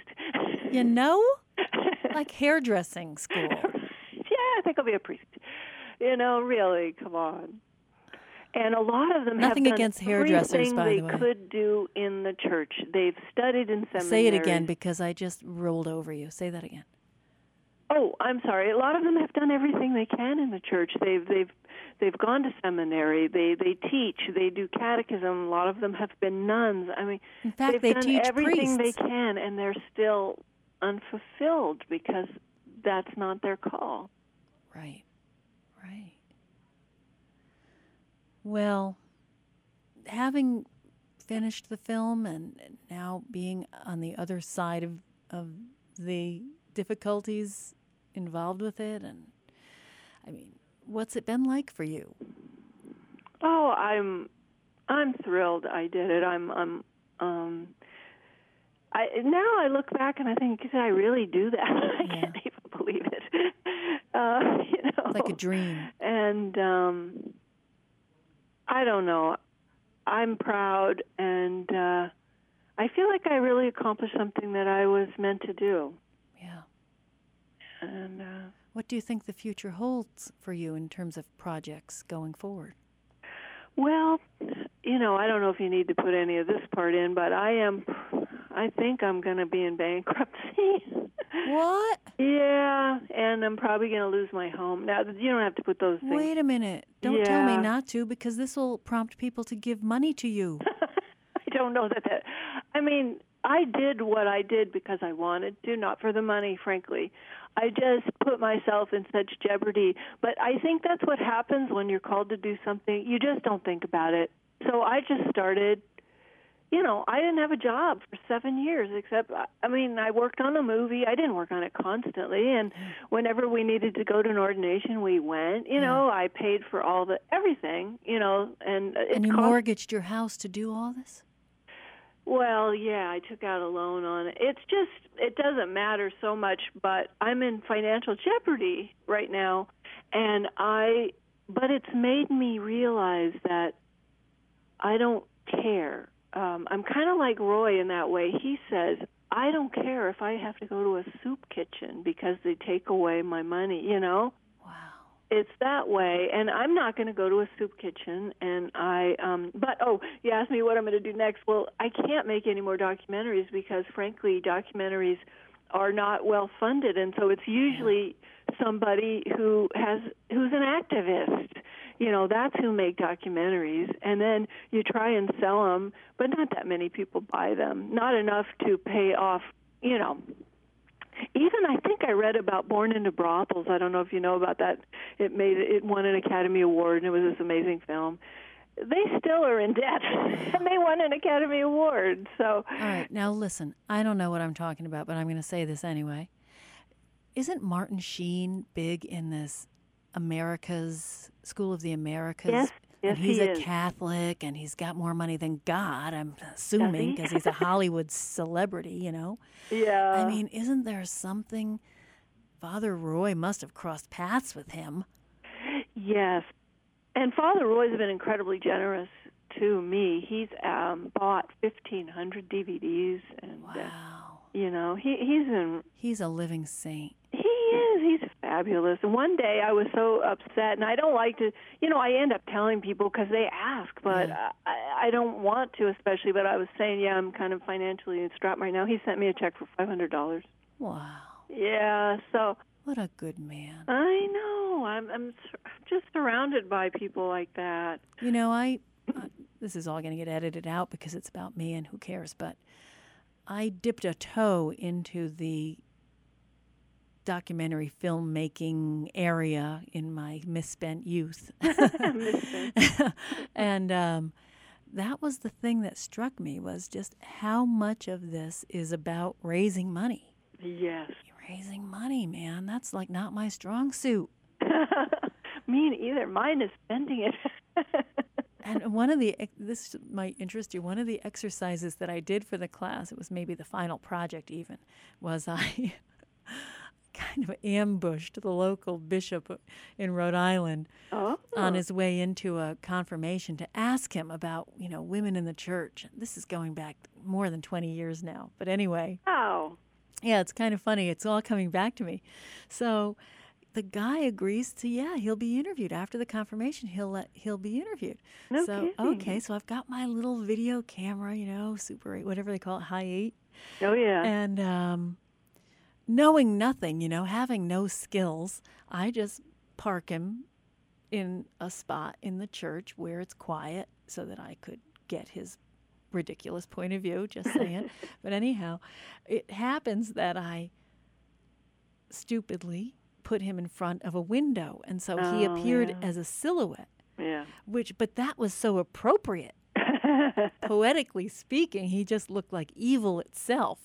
Speaker 1: Like hairdressing school.
Speaker 2: Yeah, I think I'll be a priest. Really, come on. And a lot of them
Speaker 1: Nothing
Speaker 2: have done
Speaker 1: against hairdressers, by the way.
Speaker 2: they could do in the church. They've studied in seminary.
Speaker 1: Say it again, because I just rolled over you. Say that again.
Speaker 2: Oh, I'm sorry. A lot of them have done everything they can in the church. They've gone to seminary. They teach. They do catechism. A lot of them have been nuns.
Speaker 1: In fact,
Speaker 2: they've
Speaker 1: they
Speaker 2: done
Speaker 1: teach
Speaker 2: everything
Speaker 1: priests.
Speaker 2: they can, and they're still unfulfilled because that's not their call.
Speaker 1: Right. Well, having finished the film and now being on the other side of the difficulties involved with it, and what's it been like for you?
Speaker 2: Oh, I'm thrilled I did it. Now I look back and I think, did I really do that? I can't even believe it.
Speaker 1: It's like a dream.
Speaker 2: And I don't know. I'm proud, and I feel like I really accomplished something that I was meant to do.
Speaker 1: Yeah.
Speaker 2: And
Speaker 1: what do you think the future holds for you in terms of projects going forward?
Speaker 2: Well, I don't know if you need to put any of this part in, but I think I'm going to be in bankruptcy.
Speaker 1: What?
Speaker 2: Yeah, and I'm probably going to lose my home. Now, you don't have to put those things.
Speaker 1: Wait a minute. Don't tell me not to, because this will prompt people to give money to you.
Speaker 2: I don't know that. I did what I did because I wanted to, not for the money, frankly. I just put myself in such jeopardy. But I think that's what happens when you're called to do something. You just don't think about it. So I just started. I didn't have a job for 7 years, except, I worked on a movie. I didn't work on it constantly, and whenever we needed to go to an ordination, we went. I paid for everything, and
Speaker 1: you mortgaged your house to do all this?
Speaker 2: Well, yeah, I took out a loan on it. It's just, it doesn't matter so much, but I'm in financial jeopardy right now, but it's made me realize that I don't care. I'm kind of like Roy in that way. He says, I don't care if I have to go to a soup kitchen because they take away my money,
Speaker 1: Wow.
Speaker 2: It's that way, and I'm not going to go to a soup kitchen, and you asked me what I'm going to do next. Well, I can't make any more documentaries because, frankly, documentaries are not well funded, and so it's usually somebody who's an activist. That's who make documentaries, and then you try and sell them, but not that many people buy them. Not enough to pay off, Even I think I read about Born into Brothels. I don't know if you know about that. It won an Academy Award, and it was this amazing film. They still are in debt, and they won an Academy Award. So,
Speaker 1: all right, now listen. I don't know what I'm talking about, but I'm going to say this anyway. Isn't Martin Sheen big in this School of the Americas?
Speaker 2: Yes,
Speaker 1: and he's
Speaker 2: he
Speaker 1: a
Speaker 2: is.
Speaker 1: Catholic, and he's got more money than God, I'm assuming, because he's a Hollywood celebrity,
Speaker 2: Yeah.
Speaker 1: Isn't there something? Father Roy must have crossed paths with him.
Speaker 2: Yes. And Father Roy's been incredibly generous to me. He's bought 1,500 DVDs. And,
Speaker 1: wow.
Speaker 2: He's
Speaker 1: a living saint.
Speaker 2: He is. He's fabulous. And one day I was so upset, and I don't like to, I end up telling people because they ask, but I don't want to, especially, but I was saying, yeah, I'm kind of financially strapped right now. He sent me a check for $500.
Speaker 1: Wow.
Speaker 2: Yeah, so
Speaker 1: What a good man.
Speaker 2: I know. I'm just surrounded by people like that.
Speaker 1: You know, I this is all going to get edited out because it's about me and who cares, but I dipped a toe into the documentary filmmaking area in my misspent youth. And that was the thing that struck me, was just how much of this is about raising money.
Speaker 2: Yes.
Speaker 1: Raising money, man. That's like not my strong suit.
Speaker 2: Me neither. Mine is spending it.
Speaker 1: And this might interest you, one of the exercises that I did for the class, it was maybe the final project even, was I kind of ambushed the local bishop in Rhode Island on his way into a confirmation to ask him about, women in the church. This is going back more than 20 years now. But anyway.
Speaker 2: Wow.
Speaker 1: Yeah, it's kind of funny. It's all coming back to me. So the guy agrees to, he'll be interviewed after the confirmation. He'll be interviewed.
Speaker 2: No
Speaker 1: so
Speaker 2: kidding.
Speaker 1: Okay, so I've got my little video camera, Super 8, whatever they call it, high 8.
Speaker 2: Oh yeah.
Speaker 1: And knowing nothing, having no skills, I just park him in a spot in the church where it's quiet so that I could get his ridiculous point of view, just saying. But anyhow, it happens that I stupidly put him in front of a window, and so he appeared as a silhouette.
Speaker 2: Yeah.
Speaker 1: But that was so appropriate. Poetically speaking, he just looked like evil itself,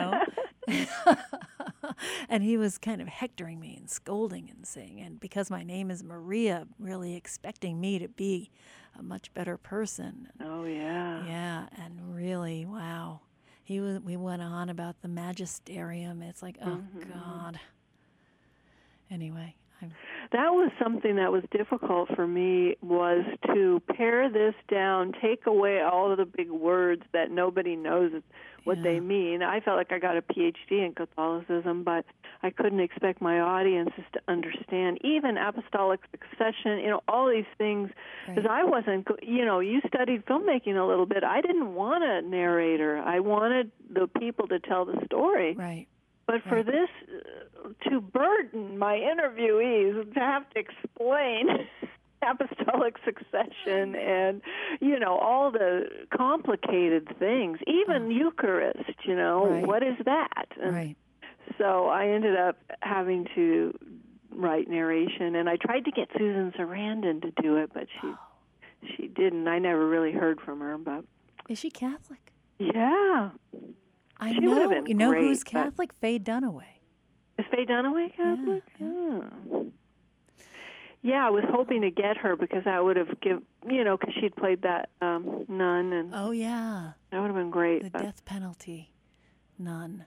Speaker 1: And he was kind of hectoring me and scolding and saying, and because my name is Maria, really expecting me to be a much better person.
Speaker 2: Oh yeah.
Speaker 1: Yeah, and really, wow. We went on about the magisterium. It's like, oh God. Anyway,
Speaker 2: that was something that was difficult for me, was to pare this down, take away all of the big words that nobody knows what they mean. I felt like I got a PhD in Catholicism, but I couldn't expect my audiences to understand even apostolic succession, all these things, because I wasn't, you studied filmmaking a little bit. I didn't want a narrator. I wanted the people to tell the story.
Speaker 1: Right.
Speaker 2: But for this to burden my interviewees, to have to explain apostolic succession and, all the complicated things, even Eucharist, what is that? And so I ended up having to write narration, and I tried to get Susan Sarandon to do it, but she didn't. I never really heard from her. But
Speaker 1: is she Catholic?
Speaker 2: Yeah.
Speaker 1: I
Speaker 2: she
Speaker 1: know.
Speaker 2: Been
Speaker 1: you know
Speaker 2: great,
Speaker 1: who's Catholic? Faye Dunaway.
Speaker 2: Is Faye Dunaway Catholic?
Speaker 1: Yeah.
Speaker 2: Yeah, I was hoping to get her because I would have because she'd played that nun, and
Speaker 1: oh yeah,
Speaker 2: that would have been great.
Speaker 1: The death penalty nun.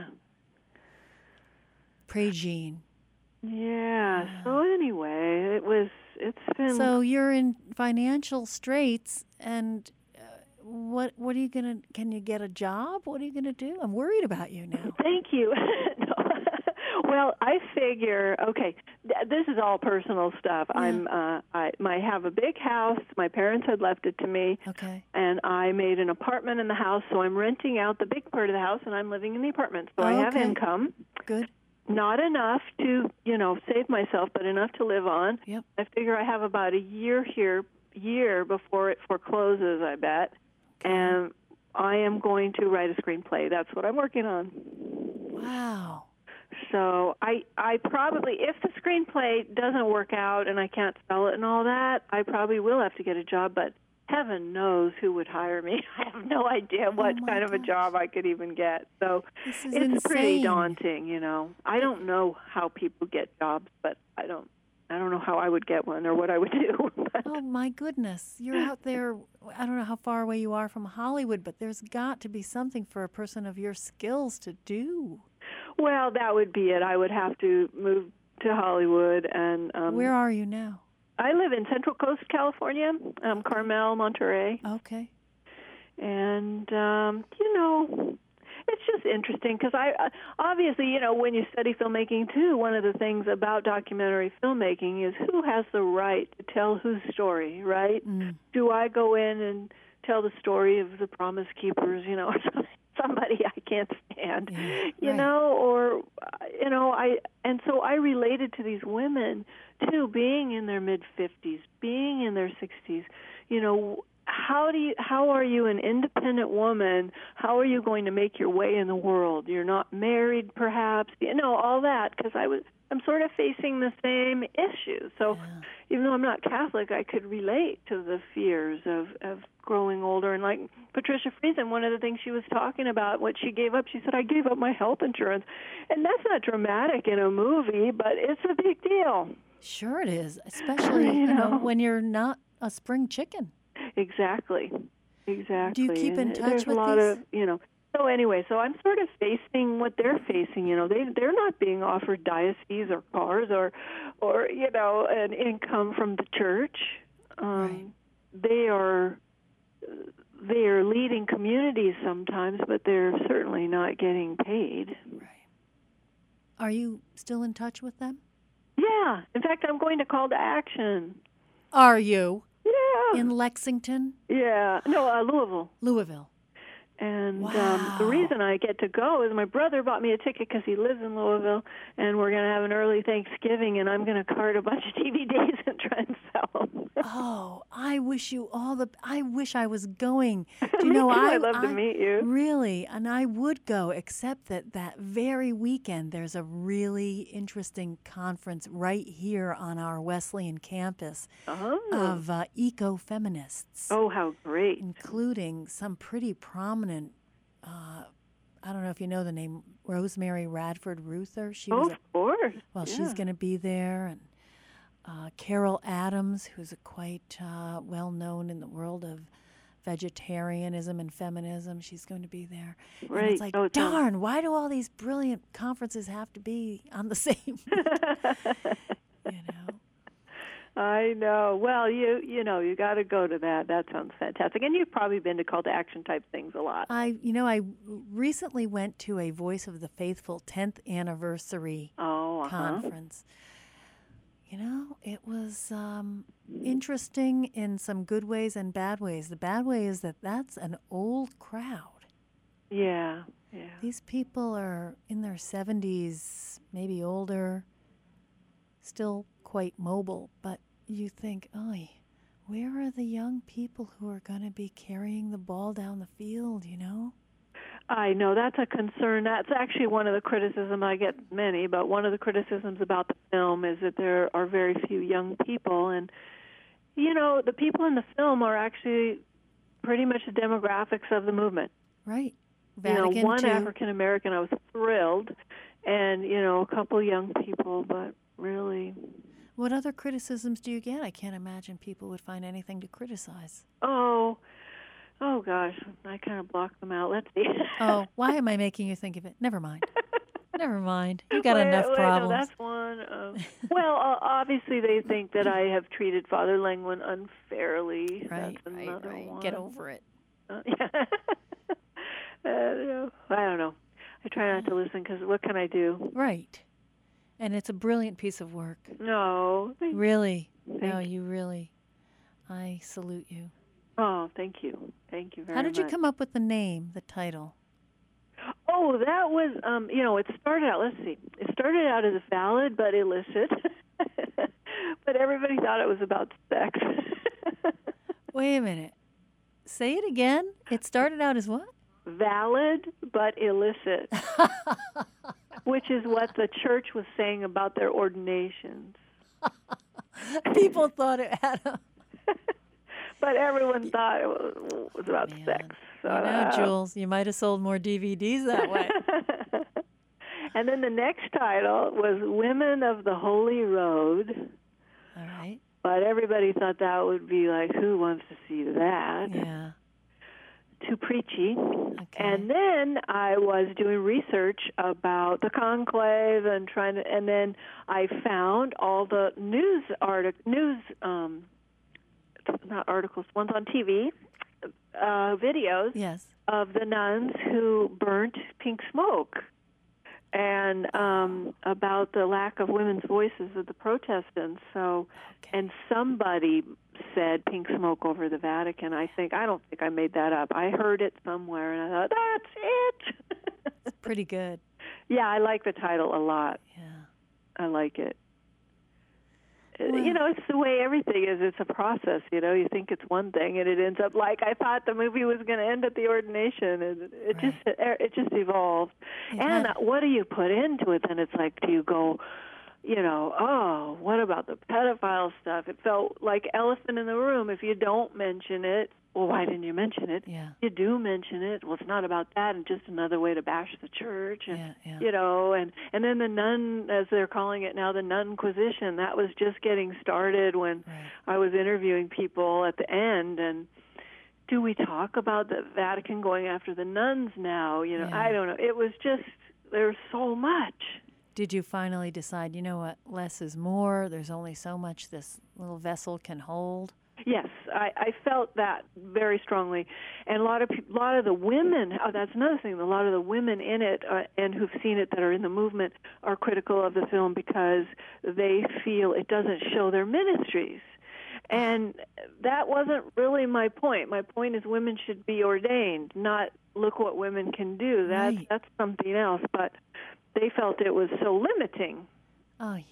Speaker 1: Pray Jean.
Speaker 2: Yeah. So anyway, it's been.
Speaker 1: So you're in financial straits, and what are you gonna? Can you get a job? What are you gonna do? I'm worried about you now.
Speaker 2: Thank you. Well, I figure, okay, this is all personal stuff.
Speaker 1: Yeah.
Speaker 2: I have a big house. My parents had left it to me.
Speaker 1: Okay.
Speaker 2: And I made an apartment in the house, so I'm renting out the big part of the house, and I'm living in the apartment. So I have income.
Speaker 1: Good.
Speaker 2: Not enough to, save myself, but enough to live on.
Speaker 1: Yep.
Speaker 2: I figure I have about a year before it forecloses, I bet. Okay. And I am going to write a screenplay. That's what I'm working on.
Speaker 1: Wow.
Speaker 2: So I probably, if the screenplay doesn't work out and I can't sell it and all that, I probably will have to get a job, but heaven knows who would hire me. I have no idea what kind of a job I could even get. So it's
Speaker 1: insane.
Speaker 2: Pretty daunting, I don't know how people get jobs, but I don't know how I would get one or what I would do.
Speaker 1: Oh, my goodness. You're out there. I don't know how far away you are from Hollywood, but there's got to be something for a person of your skills to do.
Speaker 2: Well, that would be it. I would have to move to Hollywood. And
Speaker 1: where are you now?
Speaker 2: I live in Central Coast, California, Carmel, Monterey.
Speaker 1: Okay.
Speaker 2: And, it's just interesting because obviously, when you study filmmaking, too, one of the things about documentary filmmaking is who has the right to tell whose story, right? Mm. Do I go in and tell the story of the Promise Keepers, somebody I can't stand, or so I related to these women too, being in their mid-50s, being in their 60s. How are you an independent woman? How are you going to make your way in the world? You're not married, perhaps, all that, because I'm sort of facing the same issues. So even though I'm not Catholic, I could relate to the fears of growing older. And like Patricia Friesen, one of the things she was talking about, what she gave up, she said, I gave up my health insurance. And that's not dramatic in a movie, but it's a big deal.
Speaker 1: Sure it is, especially when you're not a spring chicken.
Speaker 2: Exactly. Do you
Speaker 1: keep in touch with
Speaker 2: these? So anyway, I'm sort of facing what they're facing. They're not being offered dioceses or cars or an income from the church.
Speaker 1: Right.
Speaker 2: They are leading communities sometimes, but they're certainly not getting paid.
Speaker 1: Right. Are you still in touch with them?
Speaker 2: Yeah. In fact, I'm going to Call to Action.
Speaker 1: Are you?
Speaker 2: Yeah.
Speaker 1: In Lexington?
Speaker 2: Yeah. No, Louisville.
Speaker 1: Louisville.
Speaker 2: And
Speaker 1: wow.
Speaker 2: The reason I get to go is my brother bought me a ticket because he lives in Louisville, and we're going to have an early Thanksgiving, and I'm going to cart a bunch of DVDs and try and sell them.
Speaker 1: Oh, I wish I was going. Do you
Speaker 2: Me
Speaker 1: know,
Speaker 2: too. I'd love to meet you.
Speaker 1: Really, and I would go, except that very weekend there's a really interesting conference right here on our Wesleyan campus of ecofeminists.
Speaker 2: Oh, how great.
Speaker 1: Including some pretty prominent, I don't know if you know the name, Rosemary Radford Ruther.
Speaker 2: Of course.
Speaker 1: Well, she's going to be there, and Carol Adams, who's quite well-known in the world of vegetarianism and feminism. She's going to be there.
Speaker 2: Right.
Speaker 1: And it's like, darn, why do all these brilliant conferences have to be on the same
Speaker 2: I know. Well, you got to go to that. That sounds fantastic. And you've probably been to Call to Action type things a lot.
Speaker 1: I recently went to a Voice of the Faithful 10th anniversary conference. It was interesting in some good ways and bad ways. The bad way is that's an old crowd.
Speaker 2: Yeah.
Speaker 1: These people are in their 70s, maybe older, still quite mobile, but you think, where are the young people who are going to be carrying the ball down the field,
Speaker 2: I know, that's a concern. That's actually one of the criticisms, I get many, but one of the criticisms about the film is that there are very few young people. And, the people in the film are actually pretty much the demographics of the movement.
Speaker 1: Right. Vatican
Speaker 2: one
Speaker 1: II.
Speaker 2: African-American, I was thrilled, and, a couple young people, but really...
Speaker 1: What other criticisms do you get? I can't imagine people would find anything to criticize.
Speaker 2: Oh gosh, I kind of blocked them out. Let's see.
Speaker 1: Oh, why am I making you think of it? Never mind. You got enough problems.
Speaker 2: No, that's one. Well, obviously they think that I have treated Father Lengwin unfairly.
Speaker 1: Right,
Speaker 2: that's another one.
Speaker 1: Get over it.
Speaker 2: Yeah. I don't know. I try not to listen because what can I do?
Speaker 1: Right. And it's a brilliant piece of work.
Speaker 2: No.
Speaker 1: Really.
Speaker 2: Thank
Speaker 1: you really. I salute you.
Speaker 2: Oh, thank you. Thank you very much.
Speaker 1: How did you come up with the name, the title?
Speaker 2: Oh, that was, it started out, let's see. It started out as valid but illicit. But everybody thought it was about sex.
Speaker 1: Wait a minute. Say it again. It started out as what?
Speaker 2: Valid but illicit. Which is what the church was saying about their ordinations.
Speaker 1: People thought it had a...
Speaker 2: But everyone thought it was about sex. So,
Speaker 1: Jules, you might have sold more DVDs that way.
Speaker 2: And then the next title was Women of the Holy Road.
Speaker 1: All right.
Speaker 2: But everybody thought that would be like, who wants to see that?
Speaker 1: Yeah.
Speaker 2: Too preachy.
Speaker 1: Okay.
Speaker 2: And then I was doing research about the conclave and then I found all the not articles, ones on TV, videos
Speaker 1: yes.
Speaker 2: of the nuns who burnt pink smoke, and about the lack of women's voices of the Protestants. So, and somebody said "Pink Smoke Over the Vatican." I don't think I made that up. I heard it somewhere, and I thought, that's it.
Speaker 1: It's pretty good.
Speaker 2: Yeah, I like the title a lot.
Speaker 1: Yeah.
Speaker 2: I like it.
Speaker 1: Well,
Speaker 2: It's the way everything is. It's a process, You think it's one thing, and it ends up like I thought the movie was going to end at the ordination. And it just evolved. And what do you put into it? Then it's like, do you go, oh, what about the pedophile stuff? It felt like elephant in the room. If you don't mention it, well, why didn't you mention it?
Speaker 1: Yeah.
Speaker 2: You do mention it. Well, it's not about that, and just another way to bash the church. And,
Speaker 1: Yeah.
Speaker 2: and then the nun, as they're calling it now, the Nunquisition, that was just getting started when I was interviewing people at the end. And do we talk about the Vatican going after the nuns now? I don't know. It was just, there's so much.
Speaker 1: Did you finally decide, you know what, less is more? There's only so much this little vessel can hold?
Speaker 2: Yes, I felt that very strongly, and a lot of the women. Oh, that's another thing. A lot of the women in it and who've seen it that are in the movement are critical of the film because they feel it doesn't show their ministries, and that wasn't really my point. My point is women should be ordained, not look what women can do. That's something else. But they felt it was so limiting.
Speaker 1: Oh, yeah.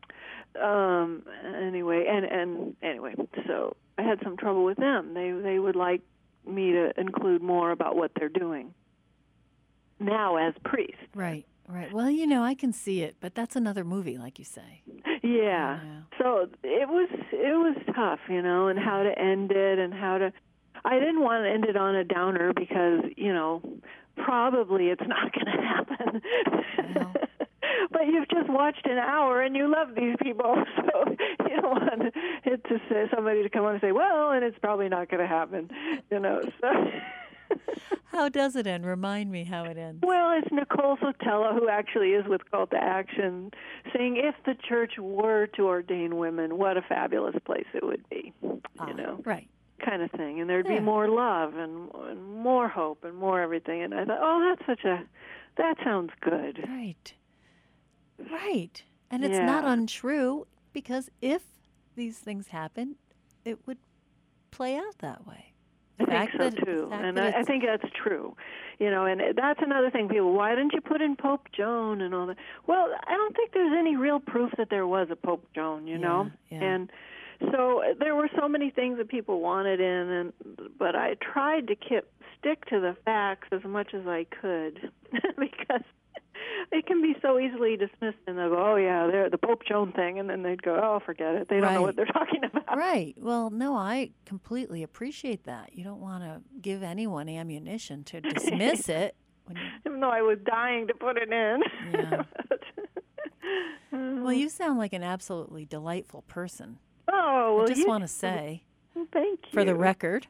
Speaker 2: Anyway, so I had some trouble with them. They would like me to include more about what they're doing now as priests.
Speaker 1: Right. Well, I can see it, but that's another movie, like you say.
Speaker 2: Yeah. So it was tough, and how to end it and how to. I didn't want to end it on a downer because probably it's not going to happen.
Speaker 1: Well.
Speaker 2: But you've just watched an hour and you love these people, so you don't want it to say somebody to come on and say, well, and it's probably not going to happen, So.
Speaker 1: How does it end? Remind me how it ends.
Speaker 2: Well, it's Nicole Sotelo, who actually is with Call to Action, saying if the church were to ordain women, what a fabulous place it would be,
Speaker 1: Right.
Speaker 2: kind of thing. And there'd be more love and more hope and more everything. And I thought, oh, that sounds good.
Speaker 1: Right. And it's not untrue because if these things happen, it would play out that way.
Speaker 2: I think so, too. And I think that's true. And that's another thing. People, why didn't you put in Pope Joan and all that? Well, I don't think there's any real proof that there was a Pope Joan,
Speaker 1: Yeah.
Speaker 2: And so there were so many things that people wanted in, but I tried to stick to the facts as much as I could because it can be so easily dismissed, and they'll go, oh, yeah, they're the Pope Joan thing, and then they'd go, oh, forget it. They don't know what they're talking about.
Speaker 1: Right. Well, no, I completely appreciate that. You don't want to give anyone ammunition to dismiss it.
Speaker 2: Even though I was dying to put it in.
Speaker 1: Yeah. Well, you sound like an absolutely delightful person.
Speaker 2: Oh, well,
Speaker 1: I just want to say,
Speaker 2: thank you.
Speaker 1: For the record,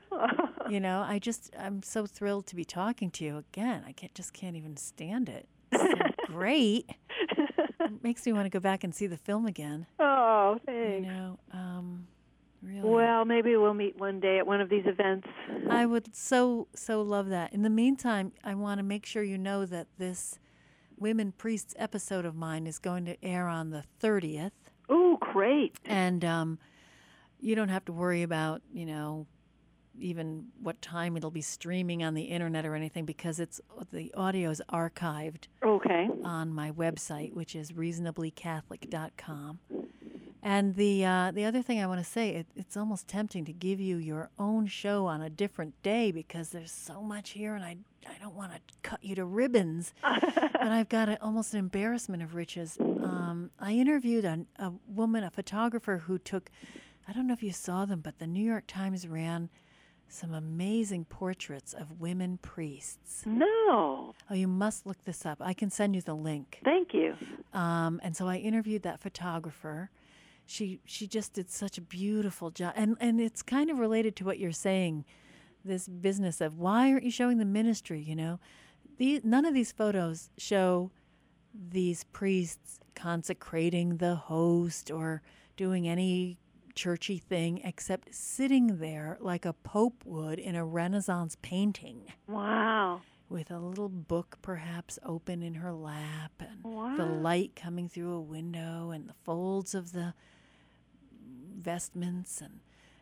Speaker 1: I'm so thrilled to be talking to you again. I can't even stand it. It's so great. It makes me want to go back and see the film again.
Speaker 2: Oh, thanks.
Speaker 1: Really.
Speaker 2: Well, maybe we'll meet one day at one of these events.
Speaker 1: I would so love that. In the meantime, I want to make sure you know that this Women Priests episode of mine is going to air on the 30th.
Speaker 2: Oh, great.
Speaker 1: And you don't have to worry about, even what time it'll be streaming on the internet or anything because the audio is archived on my website, which is reasonablycatholic.com. And the other thing I want to say, it's almost tempting to give you your own show on a different day because there's so much here, and I don't want to cut you to ribbons. But I've got almost an embarrassment of riches. I interviewed a woman, a photographer who took, I don't know if you saw them, but the New York Times ran some amazing portraits of women priests.
Speaker 2: No.
Speaker 1: Oh, you must look this up. I can send you the link.
Speaker 2: Thank you.
Speaker 1: And so I interviewed that photographer. She just did such a beautiful job. And it's kind of related to what you're saying, this business of why aren't you showing the ministry, None of these photos show these priests consecrating the host or doing any churchy thing except sitting there like a pope would in a Renaissance painting.
Speaker 2: Wow.
Speaker 1: With a little book perhaps open in her lap and the light coming through a window and the folds of the vestments. And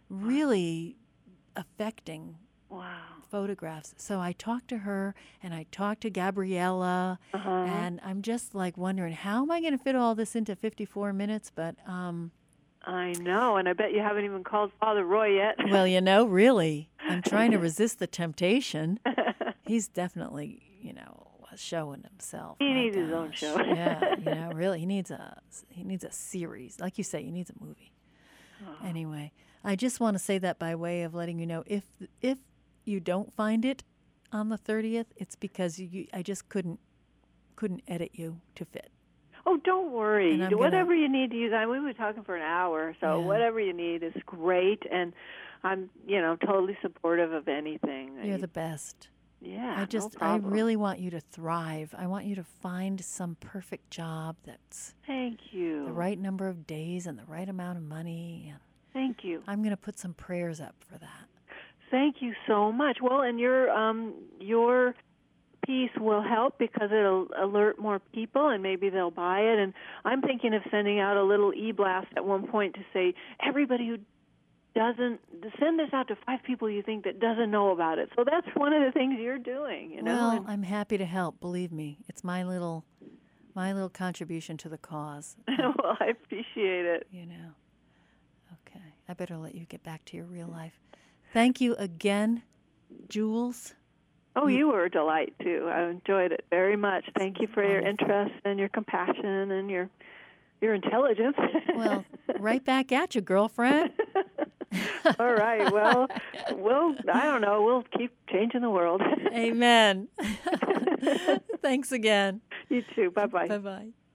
Speaker 1: really affecting
Speaker 2: Wow.
Speaker 1: photographs. So I talked to her and I talked to Gabriella, and I'm just like wondering, how am I going to fit all this into 54 minutes? But
Speaker 2: I know, and I bet you haven't even called Father Roy yet.
Speaker 1: well, really, I'm trying to resist the temptation. He's definitely, showing himself.
Speaker 2: He
Speaker 1: My
Speaker 2: needs his own
Speaker 1: gosh.
Speaker 2: show.
Speaker 1: Yeah, really, he needs a series. Like you say, he needs a movie.
Speaker 2: Oh.
Speaker 1: Anyway, I just want to say that by way of letting you know, if you don't find it on the 30th, it's because I just couldn't edit you to fit.
Speaker 2: Oh, don't worry.
Speaker 1: And
Speaker 2: Whatever you need to use. We were talking for an hour, so
Speaker 1: Yeah.
Speaker 2: whatever you need is great. And I'm, totally supportive of anything.
Speaker 1: You're the best.
Speaker 2: Yeah,
Speaker 1: I
Speaker 2: no problem.
Speaker 1: really want you to thrive. I want you to find some perfect job that's
Speaker 2: Thank you.
Speaker 1: the right number of days and the right amount of money. And
Speaker 2: Thank you.
Speaker 1: I'm going to put some prayers up for that.
Speaker 2: Thank you so much. Well, and your piece will help because it'll alert more people and maybe they'll buy it. And I'm thinking of sending out a little e-blast at one point to say, everybody who doesn't, send this out to 5 people you think that doesn't know about it. So that's one of the things you're doing,
Speaker 1: Well, I'm happy to help. Believe me, it's my little contribution to the cause.
Speaker 2: Well, I appreciate it.
Speaker 1: Okay, I better let you get back to your real life. Thank you again, Jules.
Speaker 2: Oh, you were a delight, too. I enjoyed it very much. Thank you for your
Speaker 1: Wonderful.
Speaker 2: interest and your compassion and your intelligence.
Speaker 1: Well, right back at you, girlfriend.
Speaker 2: All right. Well, I don't know. We'll keep changing the world.
Speaker 1: Amen. Thanks again.
Speaker 2: You too. Bye-bye.
Speaker 1: Bye-bye.